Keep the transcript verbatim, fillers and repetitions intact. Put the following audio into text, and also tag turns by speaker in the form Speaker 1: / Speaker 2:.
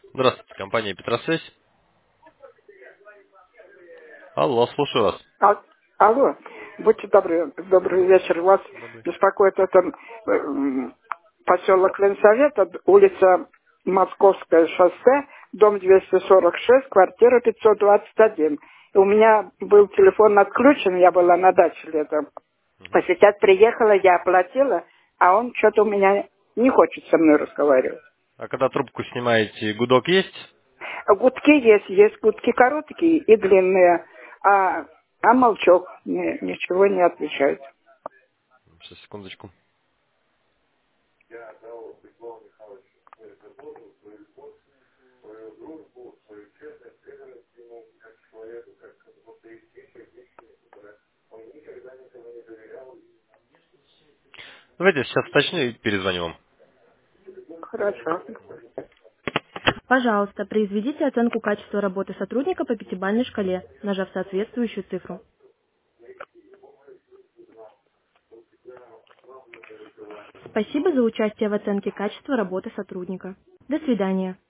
Speaker 1: Здравствуйте, компания Петросвязь. Алло, слушаю вас.
Speaker 2: А- Алло, будьте добры, добрый вечер. Вас
Speaker 1: Добрый.
Speaker 2: беспокоит это м, поселок Ленсовет, от- улица Московское шоссе, дом двести сорок шесть, квартира пятьсот двадцать один. И у меня был телефон отключен, я была на даче летом. А
Speaker 1: Мгм.
Speaker 2: сейчас приехала, я оплатила, а он что-то у меня не хочет со мной разговаривать.
Speaker 1: А когда трубку снимаете, гудок есть?
Speaker 2: А гудки есть, есть гудки короткие и длинные, а, а молчок ни- ничего не отвечает.
Speaker 1: Сейчас, секундочку. Давайте сейчас уточню и перезвоню вам.
Speaker 2: Хорошо.
Speaker 3: Пожалуйста, произведите оценку качества работы сотрудника по пятибалльной шкале, нажав соответствующую цифру. Спасибо за участие в оценке качества работы сотрудника. До свидания.